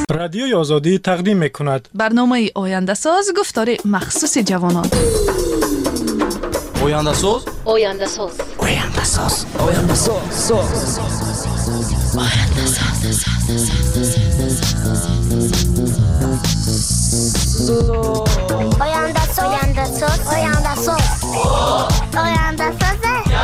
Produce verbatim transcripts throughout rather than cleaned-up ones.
رادیوی آزادی تقدیم می‌کند. برنامه آینده ساز گفتار مخصوص جوانان. آینده ساز آینده ساز آینده ساز آینده ساز آینده ساز آینده ساز آینده ساز آینده ساز آینده ساز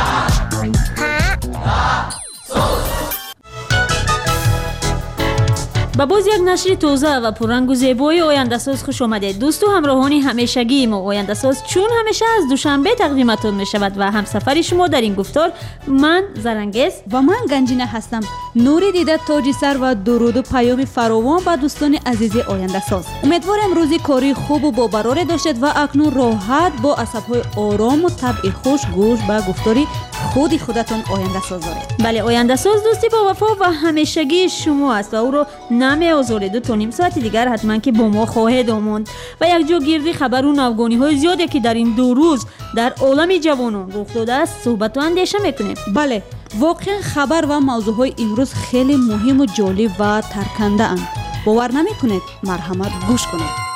با باز یک نشر تازه و پررنگ و زیبای آینده ساز خوش آمدید. دوست و همراهانی همیشگی ما آینده ساز چون همیشه از دوشنبه تقدیمتون می شود و همسفر شما در این گفتار من زرنگز و من گنجینه هستم. نوری دیده تاج سر و درود و پیام فراوان به دوستان عزیز آینده ساز. امیدوارم روزی کاری خوب و با براره داشتید و اکنون راحت با عصب‌های آرام و طبع خوش گوش به گفتاری خودی خودتون آینده ساز دارید. بله، آینده ساز دوستی با وفا و همیشگی شما است و او رو نمی آزارید و تا نیم ساعت دیگر حتما که با ما خواهد آموند و یک جا گیردی خبر و نوگانی های زیاده که در این دو روز در عالم جوانان رخ داده است صحبت و اندیشه میکنیم. بله، واقعا خبر و موضوع های امروز خیلی مهم و جالب و ترکنده اند. باور نمی کنید؟ مرحمت گوش کنید.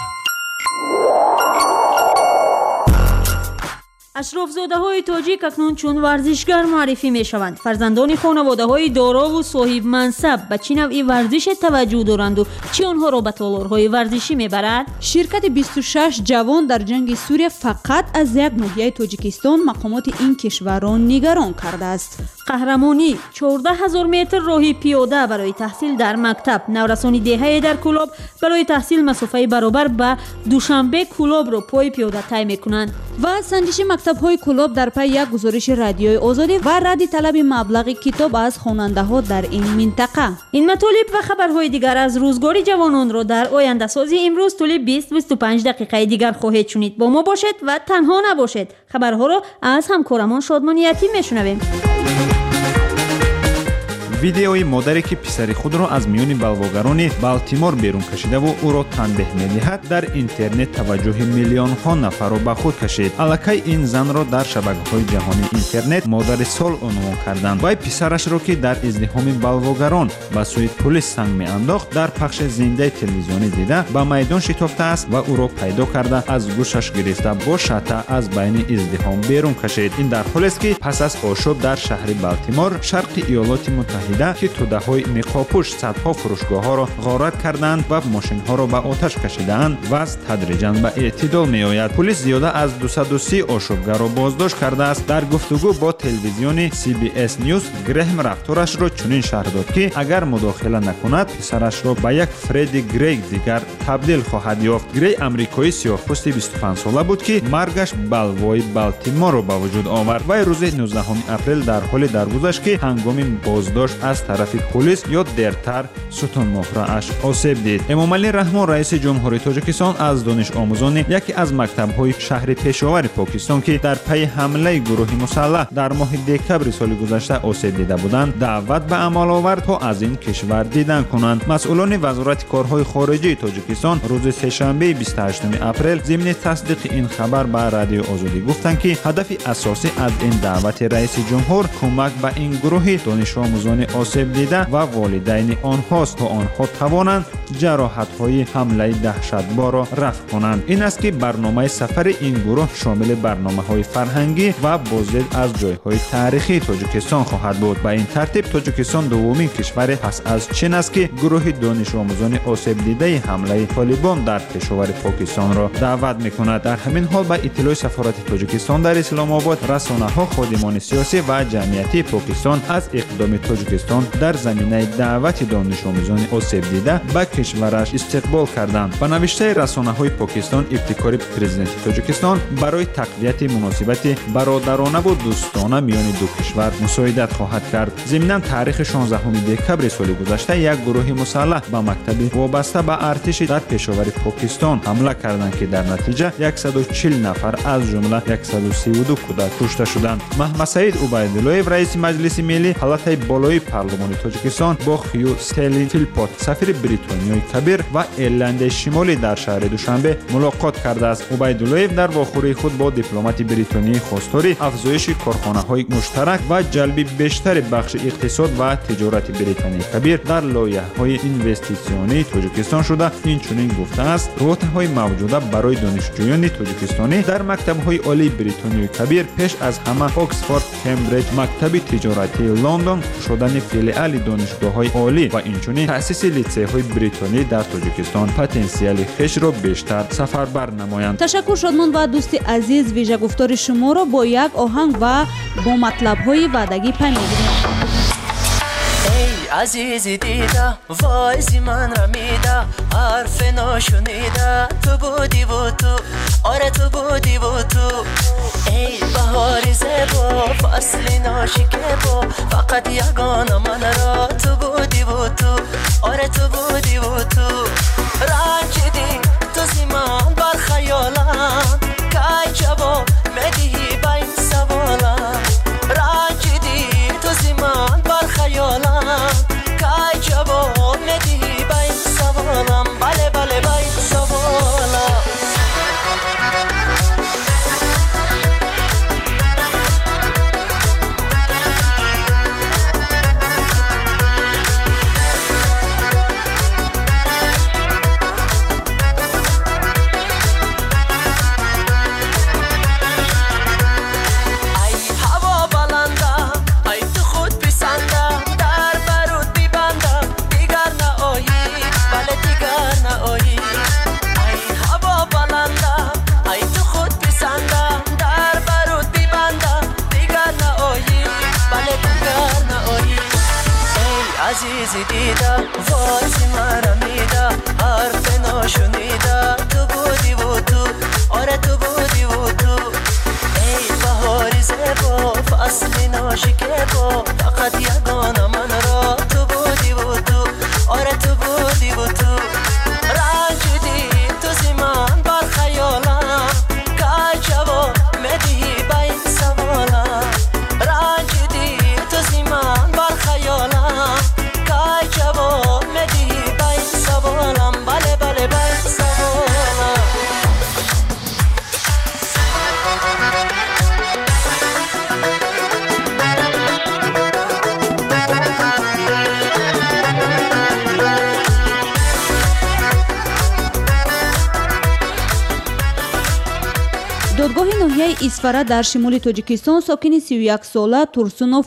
اشرافزاده های تاجیک اکنون چون ورزشگر معرفی می شوند. فرزندان خانواده های دارا و صاحب منصب به چه نوعی ورزش توجه دارند و چی آنها را به تالارهای ورزشی می برد؟ شرکت بیست و شش جوان در جنگ سوریه فقط از یک ناحیه تاجیکستان مقامات این کشوران نگران کرده است. قهرمانی چهارده هزار متر راهی پیاده برای تحصیل در مکتب، نورسانی دهه در کلاب برای تحصیل مسافه برابر به دوشنبه کلاب را پای پیاده طی می‌کنند و سنجش مکتب‌های کلاب در پی یک گزارش رادیوی آزادی و رد طلب مبلغ کتاب از خواننده‌ها در این منطقه. این مطالب و خبرهای دیگر از روزگار جوانان را در آینده سازی امروز طول بیست تا بیست و پنج دقیقه دیگر خواهید شنید. با ما باشید و تنها نباشید. خبرها را از همکارمان شادمان یتیم میشنویم. ویدیوی مادری که پسر خود را از میان بلواگران بالتیمور بیرون کشیده و او را تنبیه می‌دهد در اینترنت توجه میلیون ها نفر را به خود کشید. الکی این زن را در شبکه‌های جهانی اینترنت مادر سال عنوان کردند. وی پسرش را که در ازدحام بلواگران به سوی پلیس سنگ می‌انداخت در پخش زنده تلویزیونی دیده به میدان شتافته است و او را پیدا کرده از گوشش گرفته با شته از بین ازدحام بیرون کشید. این در حالی است که پس از آشوب در شهر بالتیمور شرق ایالات متحده که توده‌های نقاب‌پوش صدها فروشگاه‌ها را غارت کردند و ماشین‌ها را به آتش کشیدند و از تدریجاً به اعتدال می‌آید. پلیس زیاده از دویست و سی آشوبگر را بازداشت کرده است. در گفتگو با تلویزیون سی بی اس نیوز گرهم رفتارش را چنین شرح داد که اگر مداخله نکند پسرش را به یک فردی گری دیگر تبدیل خواهد یافت. گری آمریکایی سیاه‌پوست بیست و پنج ساله بود که مرگش بلوای بالتیمور را به وجود آورد. وی روز نوزدهم اپریل در حال درگذشت که هنگام بازداشت از طرف پلیس یا درتر ستون مهره‌اش آسیب دید. امام علی رحمان رئیس جمهوری تاجیکستان از دانش آموزان یکی از مکتب‌های شهر پشاور پاکستان که در پی حمله گروه مسلح در ماه دکبر سال گذشته آسیب دیده بودند دعوت به عمل آورد تا از این کشور دیدن کنند. مسئولان وزارت کارهای خارجه تاجیکستان روز سه‌شنبه بیست و هشتم اپریل ضمن تصدیق این خبر به رادیو آزادی گفتند که هدف اساسی از این دعوت رئیس جمهور کمک به این گروه دانش آموزان آسیب دیده و والدین آنهاست تا آنها توانند جراحت‌های حمله دهشتبار را رفع کنند. این است که برنامه سفر این گروه شامل برنامه‌های فرهنگی و بازدید از جای‌های تاریخی تاجیکستان خواهد بود. به این ترتیب تاجیکستان دومین کشور پس از چین است که گروه دانش آموزان آسیب دیده حمله طالبان در پشاور پاکستان را دعوت می‌کند. در همین حال به اطلاع سفارت تاجیکستان در اسلام آباد رسانه‌ها خادمان سیاسی و جمعیتی پاکستان از اقدام تاجیکستان در زمینه دعوت دانش آموزان آسیب دیده به کشورش استقبال کردند. به نوشته رسانه‌های پاکستان ابتکار پرزیدنت تاجیکستان برای تقویت مناسبت برادرانه و دوستانه میان دو کشور مساعدت خواهد کرد. ضمناً تاریخ شانزدهم دکبر سال گذشته یک گروه مسلح به مکتب وابسته به ارتش در پشاور پاکستان حمله کردند که در نتیجه صد و چهل نفر از جمله صد و سی و دو کودک کشته شدند. محمد سعید عبیدالله رئیس مجلس ملی حالت بالای پارلمانی تاجیکستان با خیو ستیلی فیلپوت سفیر بریتانیای کبیر و ایرلند شمالی در شهر دوشنبه ملاقات کرده است. عبیداللهیف در واخوری خود با دیپلمات بریتانیایی خواستار افزایش کارخانه‌های مشترک و جلب بیشتر بخش اقتصاد و تجارت بریتانیای کبیر در لایحه‌های اینوستیسیونی تاجیکستان شده. این چنین گفته است رابطه‌های موجوده برای دانشجویان تاجیکستانی در مکتب‌های عالی بریتانیای کبیر پیش از همه اکسفورد، کمبریج، مکتب تجارتی لندن شدن فیلیال دانشگاه‌های عالی و اینچنین تأسیس لیسه‌های بریتانی در تاجیکستان پتانسیل خیش را بیشتر سفربر نمایند. تشکر شادمان و دوست عزیز، ویژه گفتار شما را با یک آهنگ و با مطلب‌های وعدگی پی می‌گیریم. عزیزی دیده وایزی من را میده حرف ناشنیده تو بودی و تو آره تو بودی و تو ای بهاری زیبا فصلی ناشکیبا فقط یگانه من را تو بودی و تو آره تو بودی و تو رنجیدی تو زمان بر خیالم که جواب میدهی به این سوالم رنجیدی تو زمان بر خیالم که جواب میدهی به این سوالم بله بله به این سوالم عزیزی دیده وازی مرا میده حرف ناشنیده تو بودی و تو آره تو بودی و تو ای بهاری زیبا فصلی ناشکیبا فقط یگانه من را تو بودی و تو آره تو بودی و تو رنجیدی تو زمان بر خیالم که جواب میدهی به این سوالم رنجیدی تو زمان بر خیالم جواب میدی به این سوالم بله بله به این سوالم دادگاه ناحیه اسفره در شمال تاجیکستان ساکن سی و یک ساله تورسونوف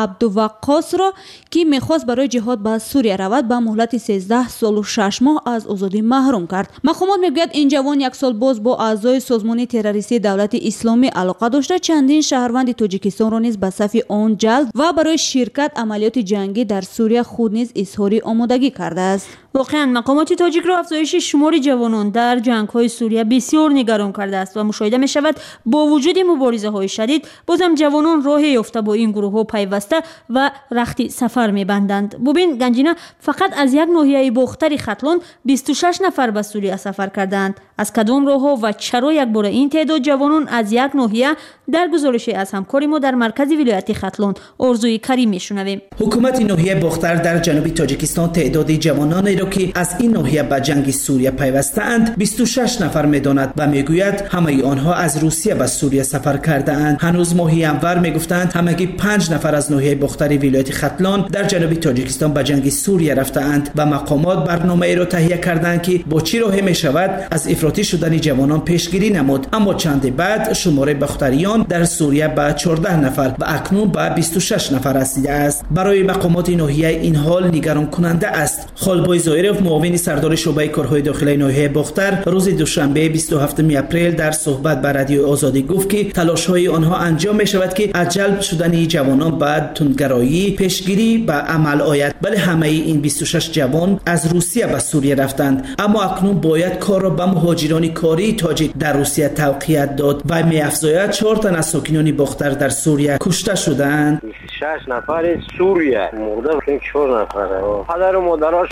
عبدوقاس را که میخواست برای جهاد به سوریه رود به مهلت سیزده سال و شش ماه از آزادی محروم کرد. مقامات میگوید این جوان یک سال باز با اعضای سازمان تروریستی دولت اسلامی علاقه داشته چندین شهروند تاجیکستان را نیز به صف آن جلب و برای شرکت عملیات جنگی در سوریه خود نیز اظهار آمادگی کرده است. واقعا مقامات تاجیک را افزایش شمار جوانان در جنگ‌های سوریه بسیار نگران کرده است و مشاهده می‌شود با وجود مبارزه‌های شدید بازم جوانان راه یافته با این گروه‌ها پیوسته و رخت سفر می‌بندند. ببین گنجینه فقط از یک ناحیه باختری ختلان بیست و شش نفر به سوریه سفر کردند. از کدام راه‌ها و چرا یک بار این تعداد جوانان از یک ناحیه در گزارشی از همکاری ما در مرکز ولایت ختلان ارزوی کریم می‌شنویم. حکومت ناحیه باختر در جنوب تاجیکستان تعداد جوانانی را که از این ناحیه به جنگ سوریه پیوسته‌اند بیست و شش نفر می‌داند و می‌گوید همه آنها از روسیه به سوریه سفر کرده‌اند. هنوز ماهی انور می‌گفتند همگی پنج نفر از ناحیه باختری ولایت ختلان در جنوب تاجیکستان به جنگ سوریه رفته‌اند و مقامات برنامه‌ای را تهیه کردند که با چه راهی می‌شود از افراطی شدن جوانان پیشگیری نمود. اما چند بعد شماره باختریان در سوریه به چهارده نفر و اکنون به بیست و شش نفر رسیده است. برای مقامات ناحیه این حال نگران کننده است. خالبای زایرف معاون سردار شعبه کارهای داخلی ناحیه باختر روز دوشنبه بیست و هفتم اپریل در صحبت با رادیو آزادی گفت که تلاش‌های آنها انجام می‌شود که از جلب شدن جوانان به تندگرایی پیشگیری به عمل آید. بله همه این بیست و شش جوان از روسیه به سوریه رفتند، اما اکنون باید کار را به مهاجران کاری تاجیک در روسیه توقیت داد و می‌افزاید چهار تن از ساکنان باختر در سوریه کشته شدند. بیست و شش نفر سوریه مرده، چهار نفر پدر و مادرشون رو جمع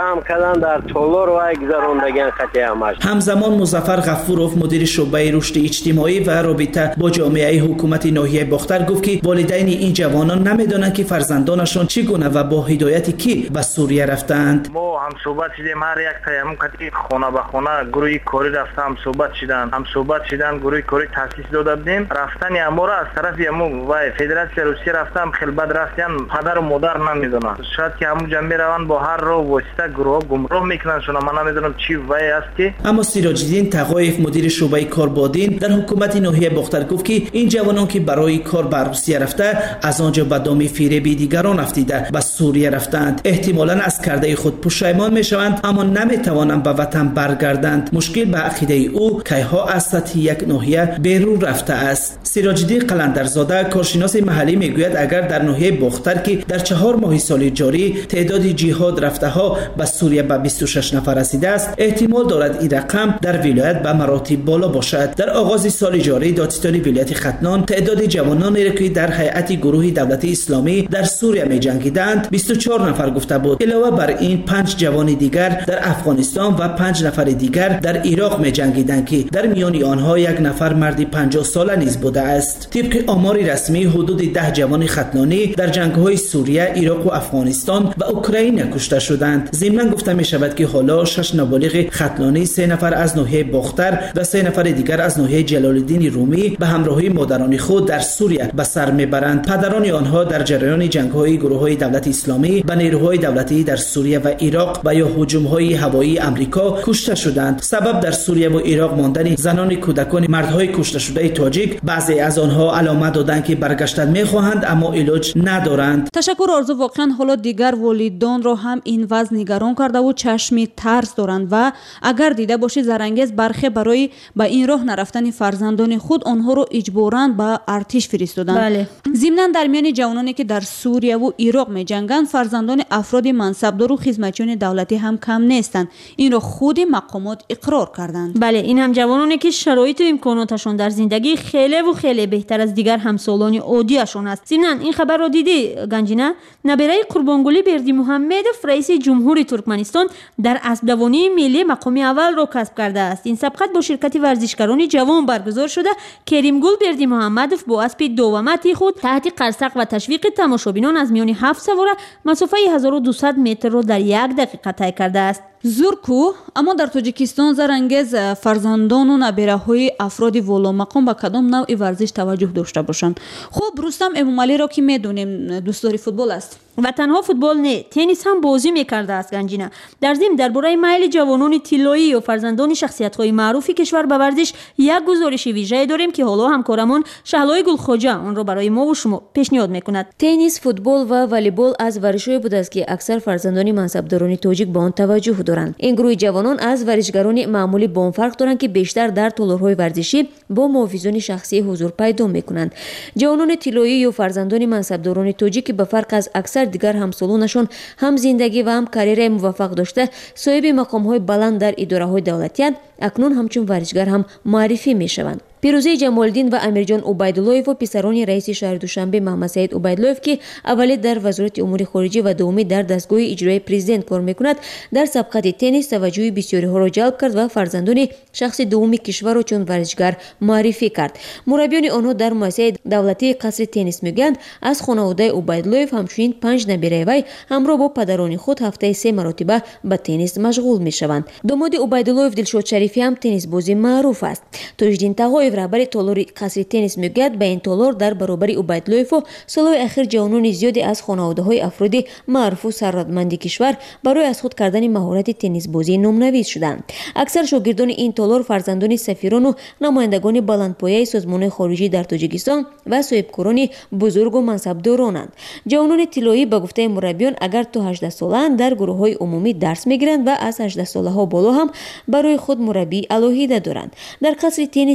جمع کردن در تولور و گذروندگان خطی همش. همزمان مظفر غفورов مدیر شعبه رشد اجتماعی و رابطه با جامعه حکومت ناحیه باختر گفت که والدین این جوانان نمیدونن که فرزندانشان چگونه و با هدایت کی به سوریه رفتند. ما هم صحبت شدیم، هر یک تایم کتی خونه به خونه گروهی کاری رفته هم صحبت شدن هم صحبت شدن گروهی کاری تاسیس داده بودیم. رفتن امور از طرف امو و فدراسیون روسیه رفتم خیلی بد رفتن پدر و مادر نمیدونن. شاید که همون جنبه روان با هر رو واسطه گروه گمراه میکنن شون من نمیدونم چی وای است که. اما سیراج‌الدین تقایف مدیر شعبه کاربادین در حکومت ناحیه باختر گفت که این جوانان که برای کار به روسیه رفته از آنجا به دام فریب دیگران افتیده به سوریه رفتند. احتمالاً از کرده خود پشیمان میشوند اما نمیتوانند به وطن برگردند. مشکل به عقیده او که ها از سطح یک ناحیه بیرون رفته است. سیراج‌الدین قلندرزاده کارشناس محلی میگوید اگر در ناحیه باختر که در چهار ماه سال جاری تعداد جهاد رفته ها به سوریه به بیست و شش نفر رسیده است، احتمال دارد این رقم در ولایت به مراتب بالا باشد. در آغاز سال جاری دادستان ولایت ختنان تعداد جوانانی را که در هیئت گروه دولت اسلامی در سوریه می‌جنگیدند بیست و چهار نفر گفته بود. علاوه بر این پنج جوان دیگر در افغانستان و پنج نفر دیگر در عراق می‌جنگیدند که در میان آنها یک نفر مرد پنجاه ساله نیز بوده است. طبق آمار رسمی حدود ده جوان ختنانی در جنگ‌های سوریه، عراق و افغانستان و اوکراین کشته شدند. ضمناً گفته می‌شود که حالا شش نابالغ ختنانی، سه نفر از ناحیه باختر و سه نفر دیگر از ناحیه جلال‌الدین رومی به همراهی مادران خود در سوریه به سر میبرند. پدران آنها در جریان جنگ‌های گروه‌های دولت اسلامی به نیروهای دولتی در سوریه و عراق و یا هجوم‌های هوایی آمریکا کشته شدند. سبب در سوریه و عراق ماندن زنان، کودکان، مردهای کشته شده تاجیک. بعضی از آنها علامت دادند که برگشتن می‌خواهند اما علاج ندارند. تشکر آرزو. واقعا حالا دیگر والدان را هم این وضع نگران کرده و چشمی ترس دارند و اگر دیده باشی زرانگیز برخی برای به این راه نرفتن فرزندان خود آنها رو اجباراً به ارتش فرستادند. بله. ضمناً در میان جوانانی که در سوریه و عراق می‌جنگند فرزندان افراد منصبدار و خدمتچیان دولتی هم کم نیستند. این را خود مقامات اقرار کردند. بله، این هم جوانانی که شرایط و امکاناتشون در زندگی خیلی و خیلی بهتر از دیگر همسالان عادیشون است. ضمناً این خبر را دیدی گنجینه؟ نبیره قربانگلی بردی محمدов رئیس جمهوری ترکمنستان در اسبدوانی ملی مقام اول را کسب کرده است. این سبقت با شرکت ورزشکاران جوان برگزار شده. کریمگل بردی محمدov با اسب دومتی خود تحت قرصق و تشویق تماشابینان از میان هفت سواره مسافه هزار و دویست متر را در یک دقیقه طی کرده است. زورکو، اما در تاجیکستان زرانگیز فرزندان و نبیره های افراد والا مقام به کدام نوع ورزش توجه داشته باشند. خب رستم امومعلی را که میدونیم دوستدار فوتبال است و تنها فوتبال نه، تنیس هم بازی میکرده است گنجینه. در ضمن درباره میل جوانان طلایی و فرزندان شخصیت‌های معروف کشور به ورزش یک گزارش ویژه داریم که حالا همکارمون شهلای گلخواجه آن را برای ما و شما پیشنهاد میکند. تنیس، فوتبال و والیبال از ورزش‌هایی بوده است که اکثر فرزندان منصبداران تاجیک به آن توجه دارند. این گروه جوانان از ورزشکاران معمولی با آن فرق دارند که بیشتر در تالارهای ورزشی با محافظان شخصی حضور پیدا میکنند. جوانان طلایی و فرزندان منصبداران تاجیک به فرق از اکثر دیگر همسالانشان هم زندگی و هم کاریر موفق داشته صاحب مقام‌های بلند در اداره‌های دولتی اکنون همچون ورزشکار هم معرفی میشوند. پیروزی جمالدین و امیرجان عبیدالله‌اف و پسران رئیس شهر دوشنبه محمد سعید عبیدالله‌اف که اولی در وزارت امور خارجه و دومی در دستگاه اجرایی پرزیدنت کار میکند در سبقت تنیس توجه بسیاری ها را جلب کرد و فرزندان شخص دومی کشور را چون ورزشکار معرفی کرد. مربیان آنها در مؤسسه دولتی قصر تنیس میگویند از خانواده عبیدالله‌اف همچنین پنج نبیره وی همراه با پدران خود هفته سه مرتبه به تنیس مشغول میشوند. داماد عبیدالله‌اف دلشاد شریفی هم تنیس بازی معروف است. تاجدین تقایف رهبر تالار قصر تنیس میگوید به این تالار در برابر عبیدالله‌اف و سالهای اخیر جوانان زیادی از خانواده‌های افراد معروف و ثروتمند کشور برای از خود کردن مهارت تنیس بازی نام‌نویس شدند. اکثر شاگردان این تالار فرزندان سفیران و نمایندگان بلندپایه سازمان خارجی در تاجیکستان و صاحبکاران بزرگ و منصبدارانند. جوانان طلایی به گفته مربیان اگر تا هجده ساله‌اند در گروه‌های عمومی درس میگیرند و از هجده ساله‌ها بالا هم برای خود مربی الهیده دارند. در قصر تنیس یک ساعت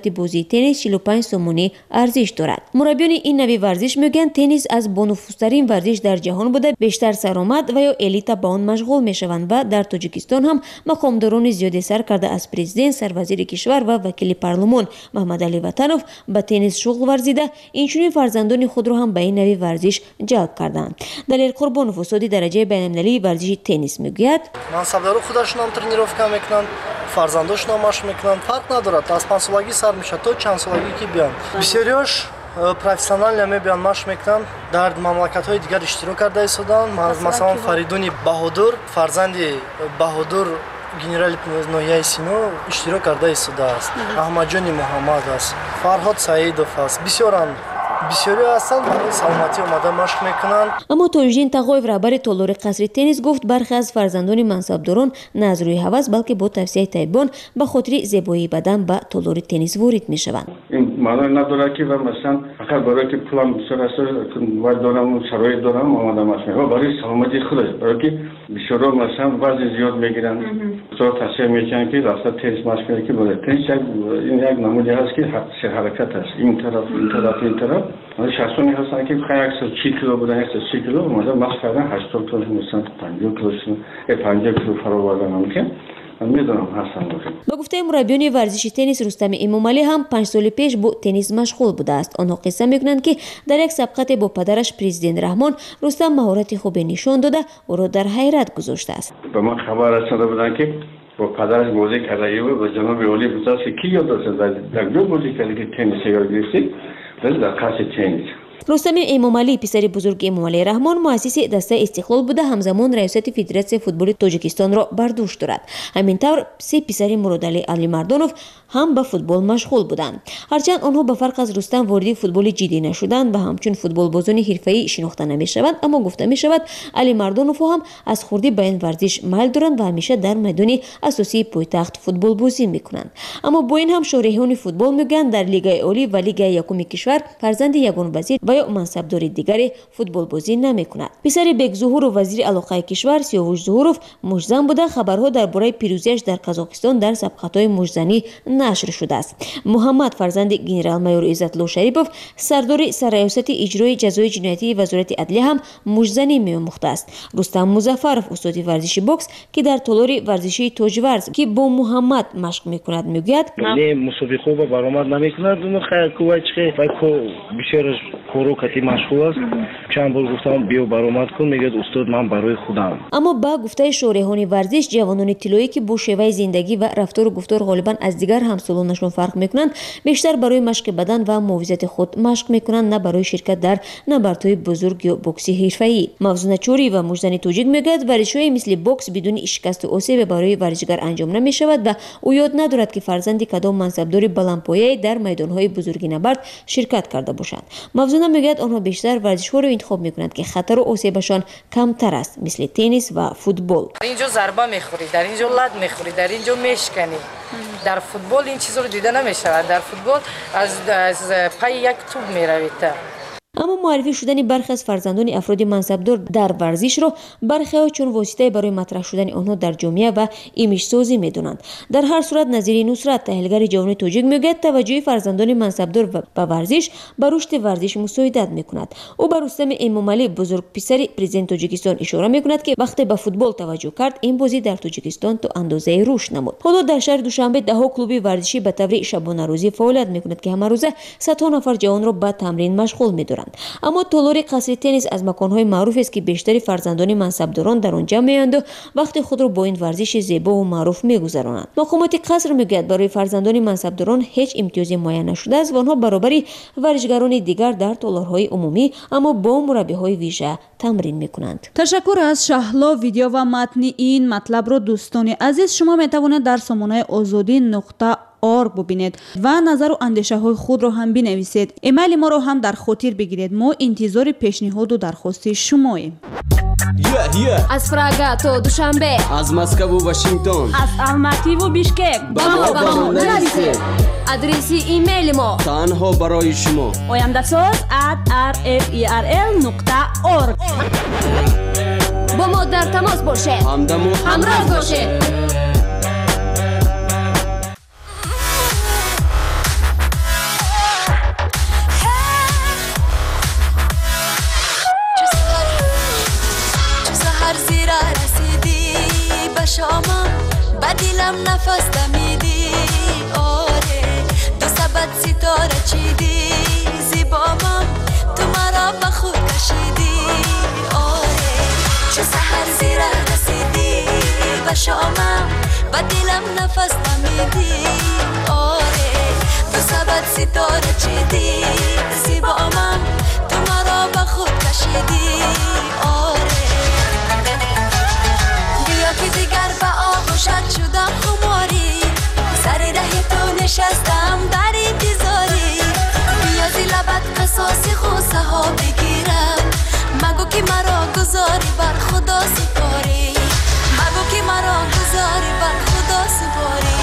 قیمت بازی تنیس چهل و پنج سومونی ارزش دارد. مربیان این نوع ورزش میگن تنیس از بانفوذترین ورزش در جهان بوده، بیشتر سرآمد و یا الیت با آن مشغول میشوند و در تاجیکستان هم مقامداران زیادی سر کرده از پرزیدنت، سروزیر کشور و وکیل پارلمان محمد علی وطنوف به تنیس شغل ورزیده، اینچنین فرزندان خود را هم به این نوع ورزش جلب کردند. دلیل قربانوف استاد درجه بین‌المللی ورزش تنیس میگوید منصبدارو خودشون هم тренировка میکنن، فرزنداشون هم مشق میکنن، فرق نداره از پنج سالگی سر میشه تا چند سالگی که بیان. بسیاریش پروفسیونال میبینن مشق میکنن، در مملکت‌های دیگر اشتراک کرده ایستادن. مثلا فریدون بهادر فرزند بهادر گنرال نویای سینو اشتراک کرده ایستاده است. احمد جان محمد است، فرهاد سعیدов است. بسیاران بسیاری هستند برای سلامتی اومده مشق میکنند. اما توجین تقویف رهبر تالار قصر تنیس گفت برخی از فرزندان منصبداران نه از روی هوس بلکه با توصیه طیبان به خاطر زیبایی بدن به تالار تنیس وارد میشوند. این معنی نداره که مثلا فقط برای که پولم بسیار است و دارم و شرایط دارم آماده مشق میکنم، برای سلامتی خودش، برای که بسیار مثلا وزن زیاد میگیرن تو توصیه میکنن که راستا تنیس مشق کنید که برای تنیس این یک نمودی هست که سه حرکت است، این طرف این طرف این طرف. شخصانی هستن که خیلی صد و سی کیلو بودن، صد و سی کیلو اومدن مشق کردن، هشتاد کیلو مثلا پنجاه کیلو پنجاه کیلو فرا بردن ممکن. من میدونم هستن بخیر. با گفته مربیان ورزش تنیس رستم امامعلی هم پنج سال پیش با تنیس مشغول بوده است. آنها قصه میکنند که در یک سبقت با پدرش پرزیدنت رحمان رستم مهارت خوبی نشان داده او را در حیرت گذاشته است. به من خبر رسیده بودن که با پدرش بازی کرده و جناب عالی بوداست که کی یاد داشت در دو بازی کرده که تنیس یاد گرفتی در قصر تنیس. رستم امامعلی پسر بزرگ امامعلی رحمان مؤسس دسته استقلال بوده، همزمان ریاست فدراسیون فوتبال تاجیکستان را بر دوش دارد. همینطور سه پسر مرادعلی علی مردانوف هم به فوتبال مشغول بودند. هرچند آنها به فرق از رستم وارد فوتبال جدی نشدند و همچون فوتبال بازان حرفه‌ای شناخته نمی‌شوند، اما گفته می‌شود علی مردانوف هم از خردی به این ورزش میل دارند و همیشه در میدان اساسی پایتخت فوتبال بازی می‌کنند. اما با این هم شارحان فوتبال میگن در لیگ عالی و لیگ یکم کشور فرزند یگان وزیر و یا منصبدار دیگری فوتبال بازی نمی‌کند. پسر بیگ ظهور و وزیر علاقه کشور سیاوش ظهورов مجزن بوده. خبرها درباره پیروزیش در قزاقستان در سبقت‌های مجزنی نشر شده است. محمد فرزند گنرال مایور عزت‌الله شریپov سردار سرریاست اجرای جزای جنایتی وزارت عدلیه هم مجزنی می‌آموخته است. رستم مظفرov استاد ورزش بوکس که در تالار ورزشی تاجورز که با محمد مشق می‌کند میگوید نه مسابقه خوب برآمد نمی‌کند اون خیلی کوچه و کو بسیار کورو کتی مشغول است. چند بار گفتم بیا برآمد کن میگه استاد من برای خودم. اما با گفته شارحان ورزش جوانان طلایی که با شیوه زندگی و رفتار و گفتار غالبا از دیگر همسالانشون فرق میکنند، بیشتر برای مشق بدن و محافظت خود مشق میکنند، نه برای شرکت در نبردهای بزرگ یا بوکسی حرفه‌ای. موزون چوری و مجزن توجیک میگوید ورزش‌های مثل بوکس بدون شکست و آسیب برای ورزشگر انجام نمیشود و او یاد ندارد که فرزند کدام منصبدار بلندپایه در میدانهای بزرگ نبرد شرکت کرده باشند. موزون میگوید آنها بیشتر ورزش‌ها را انتخاب میکنند که خطر و آسیبشان کمتر است، مثل تنیس و فوتبال. در اینجا ضربه میخوری، در اینجا لد میخوری، در اینجا میشکنی. در فوتبال این چیزا رو دیده نمیشود. در فوتبال از از پای یک توپ میروید. اما معرفی شدن برخی از فرزندان افراد منصبدار در ورزش را برخی ها چون واسطه برای مطرح شدن آنها در جامعه و ایمیج سازی میدونند. در هر صورت نظیر نصرت تحلیلگر جوان تاجیک میگوید توجه فرزندان منصبدار به ورزش به رشد ورزش مساعدت میکند. او بر رستم امامعلی بزرگ پسر پرزیدنت تاجیکستان اشاره میکند که وقتی به فوتبال توجه کرد این بازی در تاجیکستان تا اندازه رشد نمود. حالا در شهر دوشنبه ده کلوب ورزشی به طور شبانه روزی فعالیت میکند که همه روزه صدها نفر جوان را به تمرین مشغول میدارند. اما تالار قصر تنیس از مکان‌های معروف است که بیشتر فرزندان منصبداران در آنجا میآیند و وقت خود را با این ورزش زیبا و معروف میگذرانند. مقامات قصر میگوید برای فرزندان منصبداران هیچ امتیازی معین نشده است و آنها برابری ورزشگران دیگر در تالارهای عمومی اما با مربی‌های ویژه تمرین میکنند. تشکر از شهلا. ویدیو و متن این مطلب را دوستان عزیز شما میتوانید در سامانه آزادی نقطه آرگ ببینید و نظر و اندیشه های خود را هم بنویسید. ایمیل ما را هم در خاطر بگیرید. ما انتظار پیشنهاد و درخواست شماییم. yeah, yeah. از پراگا تا دوشنبه، از مسکو و واشنگتن، از الماتی و بیشکک با ما با ما نویسید. ادرسی ایمیل ما تنها برای شما oyandasaz at r f e r l نقطه org. با ما در تماس باشید، همدم و همراه باشید. با دلم نفس دمیدی آره دو سبد ستاره چیدی زیبامم تو مرا به خود کشیدی آره چو سحر زیره رسیدی به شامم با دلم نفس دمیدی آره دو سبد ستاره چیدی زیبامم تو مرا به خود کشیدی آره بیا که دیگر به آغوشت شدم خماری سر ره تو نشستم در انتظاری بیا زی لبت قصاص خوصه ها بگیرم مگو که مرا گذاری بر خدا سپاری مگو که مرا گذاری بر خدا سپاری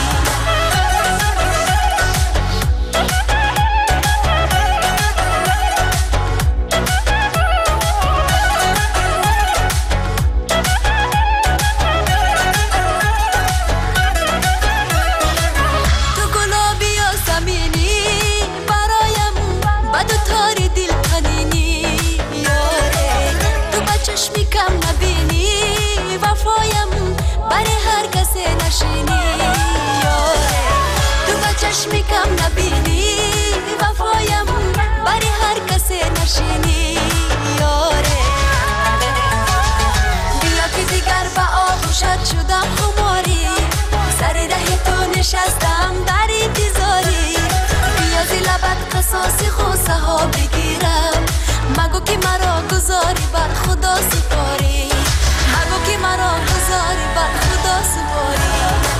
میکم نبینی وفایم بری هر کسی نشینی یاره بیا که دیگر به آغوشت شدم خماری سر ره تو نشستم در انتظاری بیا زی لبت قصاص خوصه ها بگیرم مگو که مرا گذاری بر خدا سپاری مگو که مرا گذاری بر خدا سپاری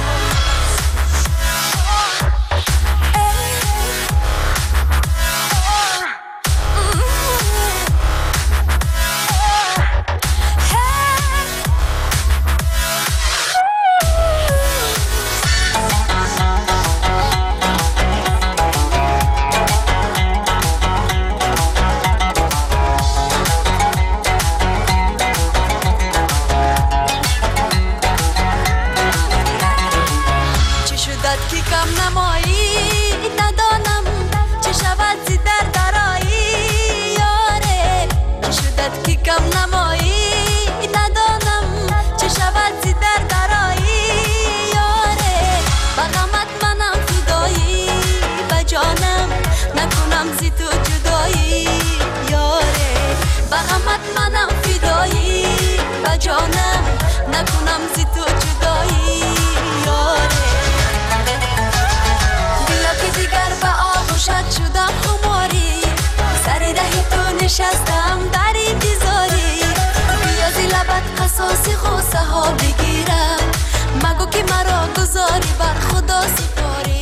جانم نکنم زی تو جدایی یاره بیا که دیگر به آغوشت شدم خماری سر ره تو نشستم در انتظاری بیا زی لبت قصاص خوصه ها بگیرم مگو که مرا گذاری بر خدا سپاری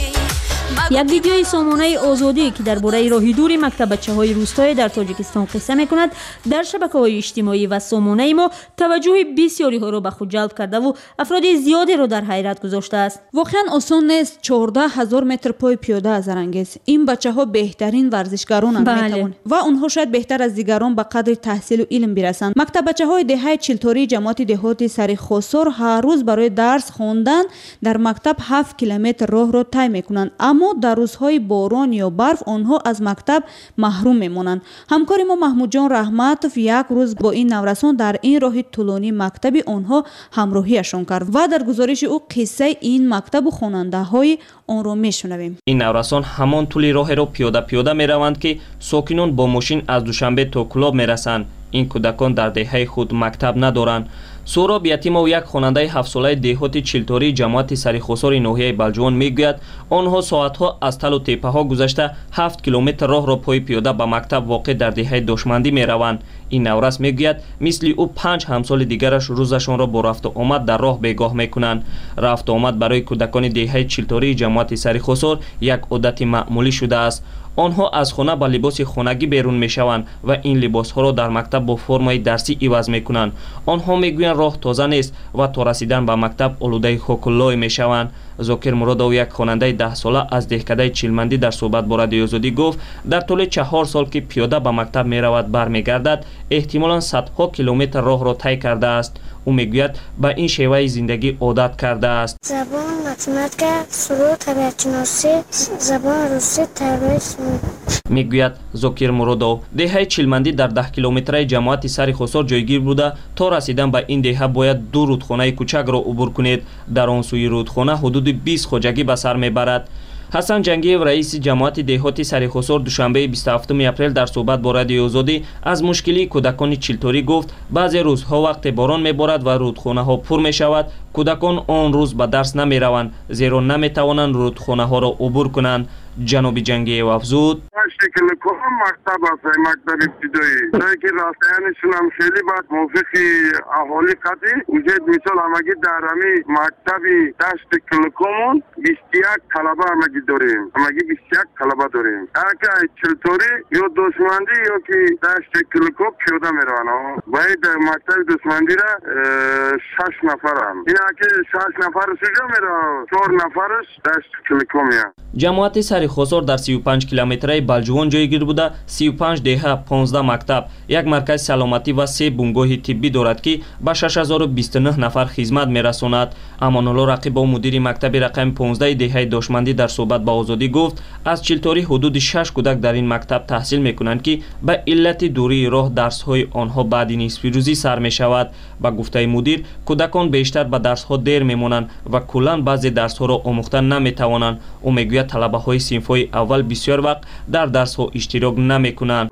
یک ویدیوی سامانه آزادی که درباره راهی دوری مکتب بچه‌های روستایی در تاجیکستان قصه می‌کند در شبکه‌های اجتماعی و سامانه ما توجه بسیاری ها را به خود جلب کرده و افراد زیادی را در حیرت گذاشته است. واقعا آسان نیست چهارده هزار متر پای پیاده از رنگیز. این بچه‌ها بهترین ورزشکاران بله. میتوان و اونها شاید بهتر از دیگران به قدر تحصیل و علم برسند. مکتب بچه‌های دهه چلتاری جماعت دهاتی سری خسر هر روز برای درس خواندن در مکتب هفت کیلومتر راه را طی میکنند، اما در روزهای باران یا برف آنها از مکتب محروم میمونند. همکار ما محمود جان رحمتوف یک روز با این نورسان در این راه طولانی مکتب آنها همراهیشان کرد و در گزارش او قصه این مکتب و خواننده های آن را میشنویم. این نورسان همان طول راه را پیاده پیاده میروند که ساکنان با ماشین از دوشنبه تا کلاب میرسند. این کودکان در دهه خود مکتب ندارند. سوراب یتیمو یک خواننده هفت ساله دهات چلتاری جماعت سریخسار ناحیه بلجوان میگوید آنها ساعتها از تل و تپه ها گذشته هفت کیلومتر راه را پای پیاده به مکتب واقع در دهه دشمندی میروند. این نورس میگوید مثل او پنج همسال دیگرش روزشان را با رفت و آمد در راه بیگاه میکنند. رفت و آمد برای کودکان دهه چلتاری جماعت سریخسار یک عادت معمولی شده است. آنها از خانه با لباس خانگی بیرون میشوند و این لباس ها را در مکتب با فرمای درسی عوض میکنند. آنها میگویند راه تازه نیست و تا رسیدن به مکتب آلوده خاک‌الله میشوند. زاکر مرادو یک خواننده ده ساله از دهکده چیلمندی در صحبت با رادیو آزادی گفت در طول چهار سال که پیاده به مکتب میرود برمیگردد احتمالاً صدها کیلومتر راه را طی کرده است. او میگوید به این شیوه زندگی عادت کرده است. زبان، متماتیک، سرود، طبیعت شناسی، زبان روسی، تاریخ мегӯяд зокир муродов. деҳаи чилмандӣ дар даҳ километраи ҷамоати сари хусор ҷойгир буда, то расидан ба ин деҳа бояд ду рудхонаи кӯчакро убур кунед. дар он сӯи рудхона ҳудуди бист хоҷагӣ ба сар мебарад. ҳасан ҷангиев, раиси ҷамоати деҳоти сари хусор, душанбеи бисту ҳафтуми апрел дар суҳбат бо радиои Озодӣ аз мушкилии кӯдакони чилторӣ гуфт: баъзе рӯзҳо вақте борон меборад ва рудхонаҳо пур мешавад, кӯдакон он рӯз ба дарс намераванд, зеро наметавонанд рудхонаҳоро убур кунанд. ҷаноби ҷангиев афзуд: мактаб аст, мактаб ибтидоӣ, ҷое ки растаянишонам хеле бад мувофиқи аҳолӣ қади. уҷед мисол ҳамагӣ дар ҳами мактаби дашти Киликомон бисту як талаба ҳамагӣ дорем. ҳамагӣ бисту як талаба дорем. ака чилторӣ ё дӯстмандӣ ё ки дашти Киликом пиёда мераванд. бояд мактаби дӯстмандира шаш нафарам. ина ки шаш нафараш уҷа мераванд, чор нафараш дашти Киликом я. ҷамоати сари хусор дар сию панҷ километраи балҷувон ҷойгир буда, сию панҷ деҳа, понздаҳ мактаб, як маркази саломатӣ ва се бунгоҳи тиббӣ дорад, ки ба шаш ҳазору бисту нӯҳ нафар хизмат мерасонад. амонулло рақибов, мудири мактаби рақами понздаҳи деҳаи дошмандӣ, дар суҳбат ба Озодӣ гуфт: аз чилторӣ ҳудуди шаш кӯдак дар ин мактаб таҳсил мекунанд, ки ба иллати дурии роҳ дарсҳои онҳо баъди нисфирӯзӣ сар мешавад. ба гуфтаи мудир, кӯдакон бештар ба дарсҳо дер мемонанд ва куллан баъзе дарсҳоро омӯхта наметавонанд. ӯ мегӯяд талабаҳои синфҳои аввал бисёр вақт дар дарсҳо иштирок намекунанд.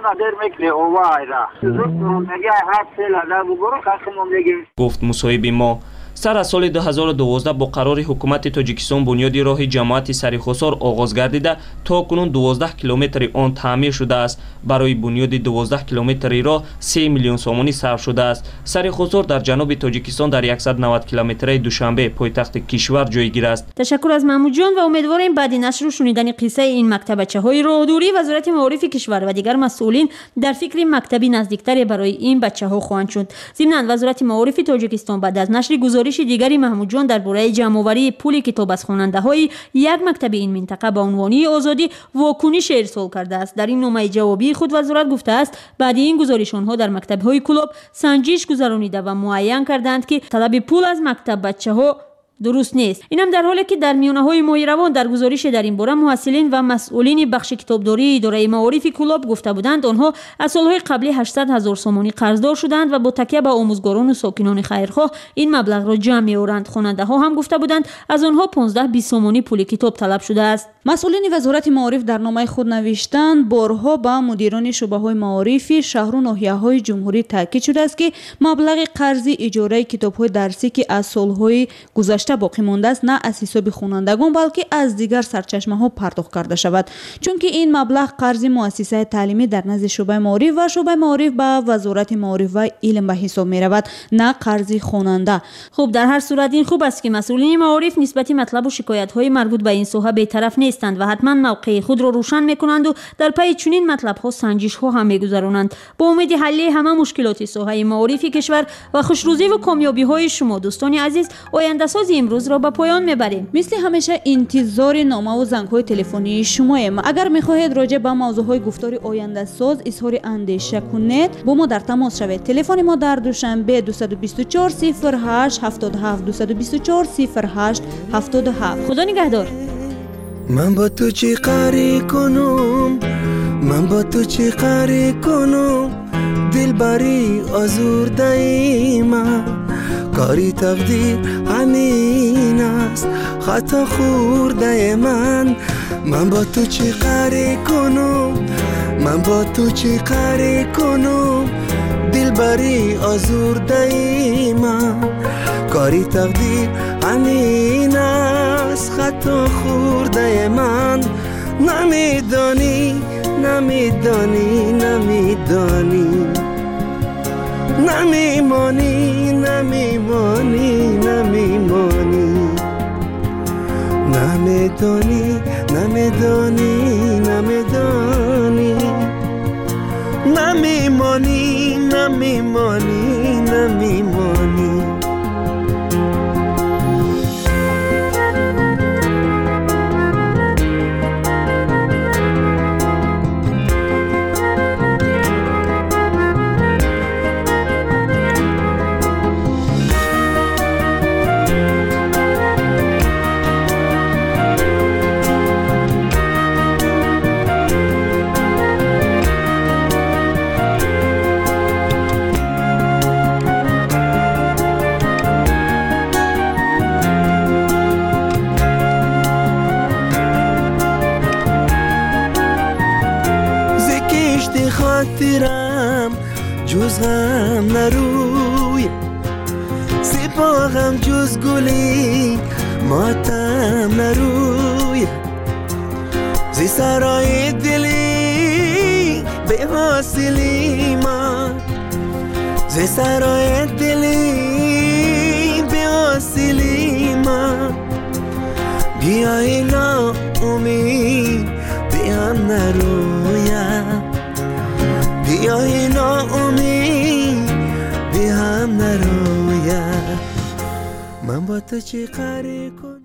гуфт мусоҳиби мо. сар аз соли ду ҳазору дувоздаҳ бо қарори ҳукумати Тоҷикистон бунёди роҳи ҷамоати сари хусор оғоз гардида, то кунун дувоздаҳ километри он таъмир шудааст. барои бунёди дувоздаҳ километри роҳ се миллион сомонӣ сарф шудааст. сари хусор дар ҷануби Тоҷикистон дар яксад و نود километраи Душанбе, пойтахти кишвар ҷойгир аст. ташаккур аз маҳмудҷон ва умедворем баъди нашру шунидани қиссаи ин мактабачаҳои роҳдурӣ, вазорати маорифи кишвар ва дигар масъулин дар фикри мактаби наздиктаре барои ин бачаҳо хоҳанд шуд. зимнан вазорати маорифи Тоҷикистон баъд аз нашри гузориши дигари маҳмудҷон дар бораи ҷамъоварии пули китоб аз хонандаҳои як мактаби ин минтақа ба унвони Озодӣ вокунише ирсол кардааст. дар ин номаи ҷавобии худ вазорат гуфтааст: баъди ин гузориш онҳо дар мактабҳои Кулоб санҷиш гузаронида ва муайян карданд, ки талаби пул аз мактаббачаҳо дуруст нест. инам дар ҳоле ки дар миёнаҳои моҳи равон дар гузорише дар ин бора муҳассилин ва масъулини бахши китобдории идораи маорифи Кулоб гуфта буданд, онҳо аз солҳои қаблӣ ҳаштсад ҳазор сомонӣ қарздор шуданд ва бо такя ба омӯзгорону сокинони хайрхоҳ ин маблағро ҷамъ меоранд. хонандаҳо ҳам гуфта буданд, аз онҳо понздаҳ бист сомонӣ пули китоб талаб шудааст. масъулини вазорати маориф дар номаи худ навиштанд: борҳо ба мудирони шуъбаҳои маорифи шаҳру ноҳияҳои ҷумҳурӣ таъкид шудааст, ки маблағи қарзи иҷораи китобҳои дарсӣ, ки аз солҳои гузашта боқӣ мондааст, на аз ҳисоби хонандагон, балки аз дигар сарчашмаҳо пардохт карда шавад, чунки ин маблағ қарзи муассисаи таълимӣ дар назди шуъбаи маориф ва шуъбаи маориф ба вазорати маориф ва илм ба ҳисоб меравад, на қарзи хонанда. хуб, дар ҳар сурат ин хуб аст, ки масъулини маориф нисбати матлабу шикоятҳои марбут ба ин соҳа бетараф нестанд ва ҳатман мавқеи худро рӯшан мекунанду дар пайи чунин матлабҳо санҷишҳо ҳам мегузаронанд. бо умеди ҳалли ҳама мушкилоти соҳаи маорифи кишвар ва хушрӯзиву комёбиҳои шумо дӯстони азиз, ояндасози имрӯзро ба поён мебарем. мисли ҳамеша интизори номаву зангҳои телефонии шумоем. агар мехоҳед роҷеъ ба мавзӯъҳои гуфтори ояндасоз изҳори андеша кунед, бо мо дар тамос шавед. телефони мо дар Душанбе дуйсад و بیست و چهار صفر هشت هفتاد و هفت دویست و بیست و چهار صفر هشت هفتاد و هفت. خدا نگهدار. من با تو چی قری کنم، من با تو چی قری کنم، دل بری آزرده ای من، کاری تقدیر همین است، خطا خورده من. من با تو چی قری کنم، من با تو چی قری کنم، دل بری آزرده ای من، کاری تقدیر همین است، خطا خورده من. نمیدانی نمیدانی نمیدانی نمیمانی نمیمانی نمیمانی نمیدانی نمیدانی نمیدانی نمیمانی نمیمانی نمیمانی خاطرم جز غم نروی سپاهم جز گلی ماتم نروی زی سرای دلی به حاصلی ما زی سرای دلی به حاصلی ما بیای نا امید بیام نرویم بیای نا امید بیام نرویم من با تو چی کاری کنم